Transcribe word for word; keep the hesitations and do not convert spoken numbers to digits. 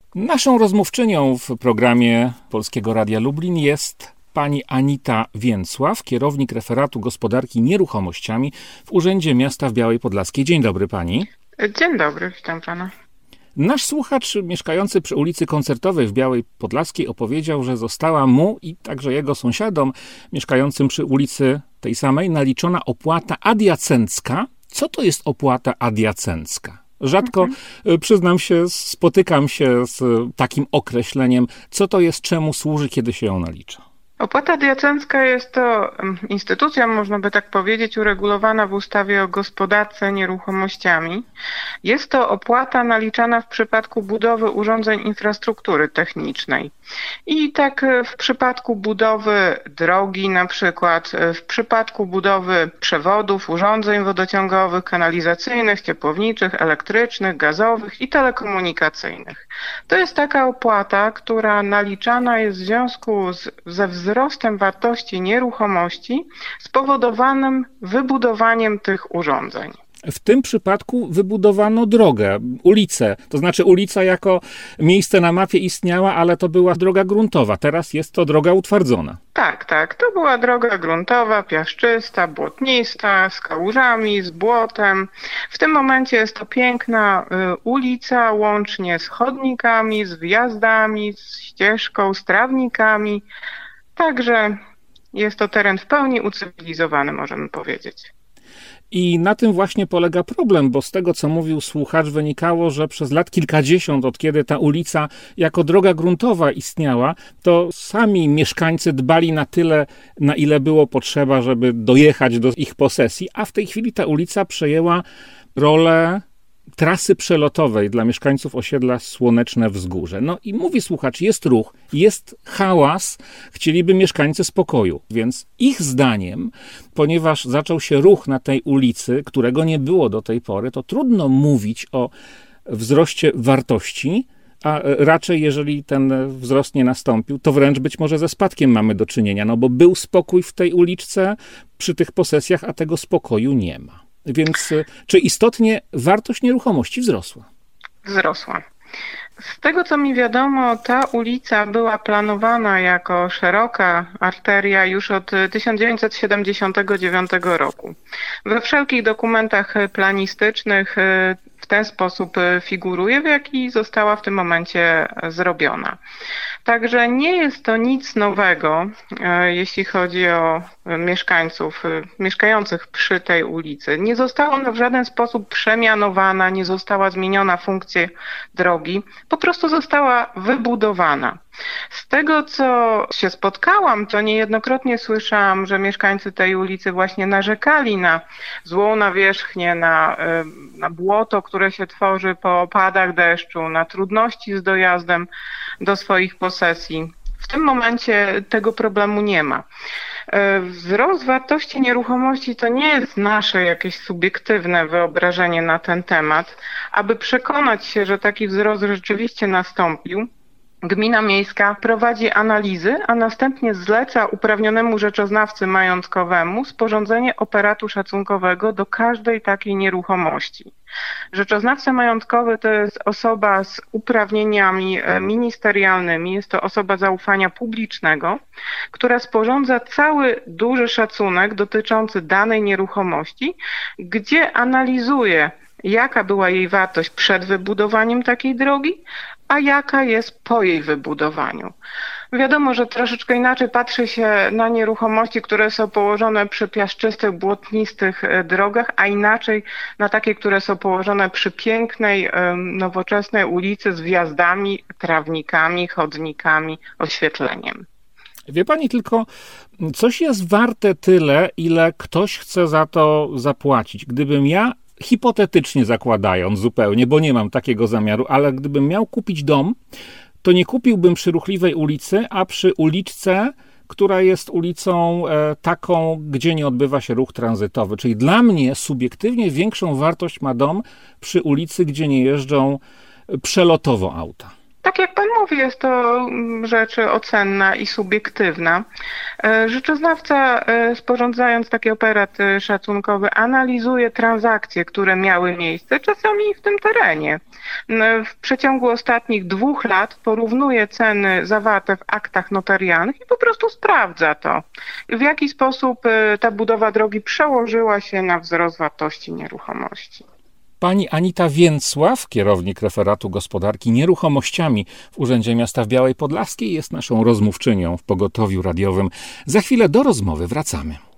Naszą rozmówczynią w programie Polskiego Radia Lublin jest pani Anita Więcław, kierownik referatu gospodarki nieruchomościami w Urzędzie Miasta w Białej Podlaskiej. Dzień dobry pani. Dzień dobry, witam pana. Nasz słuchacz mieszkający przy ulicy Koncertowej w Białej Podlaskiej opowiedział, że została mu i także jego sąsiadom mieszkającym przy ulicy tej samej naliczona opłata adiacencka. Co to jest opłata adiacencka? Rzadko, mhm. przyznam się, spotykam się z takim określeniem. Co to jest, czemu służy, kiedy się ją nalicza? Opłata adiacencka jest to instytucja, można by tak powiedzieć, uregulowana w ustawie o gospodarce nieruchomościami. Jest to opłata naliczana w przypadku budowy urządzeń infrastruktury technicznej. I tak w przypadku budowy drogi na przykład, w przypadku budowy przewodów, urządzeń wodociągowych, kanalizacyjnych, ciepłowniczych, elektrycznych, gazowych i telekomunikacyjnych. To jest taka opłata, która naliczana jest w związku z, ze wzrostem wartości nieruchomości spowodowanym wybudowaniem tych urządzeń. W tym przypadku wybudowano drogę, ulicę. To znaczy ulica jako miejsce na mapie istniała, ale to była droga gruntowa. Teraz jest to droga utwardzona. Tak, tak. To była droga gruntowa, piaszczysta, błotnista, z kałużami, z błotem. W tym momencie jest to piękna y, ulica, łącznie z chodnikami, z wjazdami, z ścieżką, z trawnikami. Także jest to teren w pełni ucywilizowany, możemy powiedzieć. I na tym właśnie polega problem, bo z tego, co mówił słuchacz, wynikało, że przez lat kilkadziesiąt, od kiedy ta ulica jako droga gruntowa istniała, to sami mieszkańcy dbali na tyle, na ile było potrzeba, żeby dojechać do ich posesji, a w tej chwili ta ulica przejęła rolę trasy przelotowej dla mieszkańców osiedla Słoneczne Wzgórze. No i mówi słuchacz, jest ruch, jest hałas, chcieliby mieszkańcy spokoju, więc ich zdaniem, ponieważ zaczął się ruch na tej ulicy, którego nie było do tej pory, to trudno mówić o wzroście wartości, a raczej jeżeli ten wzrost nie nastąpił, to wręcz być może ze spadkiem mamy do czynienia, no bo był spokój w tej uliczce przy tych posesjach, a tego spokoju nie ma. Więc czy istotnie wartość nieruchomości wzrosła? Wzrosła. Z tego, co mi wiadomo, ta ulica była planowana jako szeroka arteria już od tysiąc dziewięćset siedemdziesiątego dziewiątego roku. We wszelkich dokumentach planistycznych w ten sposób figuruje, w jaki została w tym momencie zrobiona. Także nie jest to nic nowego, jeśli chodzi o mieszkańców mieszkających przy tej ulicy. Nie została ona w żaden sposób przemianowana, nie została zmieniona funkcja drogi, po prostu została wybudowana. Z tego, co się spotkałam, to niejednokrotnie słyszałam, że mieszkańcy tej ulicy właśnie narzekali na złą nawierzchnię, na, na błoto, które się tworzy po opadach deszczu, na trudności z dojazdem do swoich posesji. W tym momencie tego problemu nie ma. Wzrost wartości nieruchomości to nie jest nasze jakieś subiektywne wyobrażenie na ten temat. Aby przekonać się, że taki wzrost rzeczywiście nastąpił, Gmina Miejska prowadzi analizy, a następnie zleca uprawnionemu rzeczoznawcy majątkowemu sporządzenie operatu szacunkowego do każdej takiej nieruchomości. Rzeczoznawca majątkowy to jest osoba z uprawnieniami ministerialnymi, jest to osoba zaufania publicznego, która sporządza cały duży szacunek dotyczący danej nieruchomości, gdzie analizuje, jaka była jej wartość przed wybudowaniem takiej drogi, a jaka jest po jej wybudowaniu. Wiadomo, że troszeczkę inaczej patrzy się na nieruchomości, które są położone przy piaszczystych, błotnistych drogach, a inaczej na takie, które są położone przy pięknej, nowoczesnej ulicy z wjazdami, trawnikami, chodnikami, oświetleniem. Wie pani, tylko coś jest warte tyle, ile ktoś chce za to zapłacić. Gdybym ja, hipotetycznie zakładając zupełnie, bo nie mam takiego zamiaru, ale gdybym miał kupić dom, to nie kupiłbym przy ruchliwej ulicy, a przy uliczce, która jest ulicą e, taką, gdzie nie odbywa się ruch tranzytowy. Czyli dla mnie subiektywnie większą wartość ma dom przy ulicy, gdzie nie jeżdżą przelotowo auta. Tak jak pan mówi, znów jest to rzecz ocenna i subiektywna. Rzeczoznawca, sporządzając taki operat szacunkowy, analizuje transakcje, które miały miejsce, czasami w tym terenie. W przeciągu ostatnich dwóch lat porównuje ceny zawarte w aktach notarialnych i po prostu sprawdza to, w jaki sposób ta budowa drogi przełożyła się na wzrost wartości nieruchomości. Pani Anita Więcław, kierownik referatu gospodarki nieruchomościami w Urzędzie Miasta w Białej Podlaskiej, jest naszą rozmówczynią w pogotowiu radiowym. Za chwilę do rozmowy wracamy.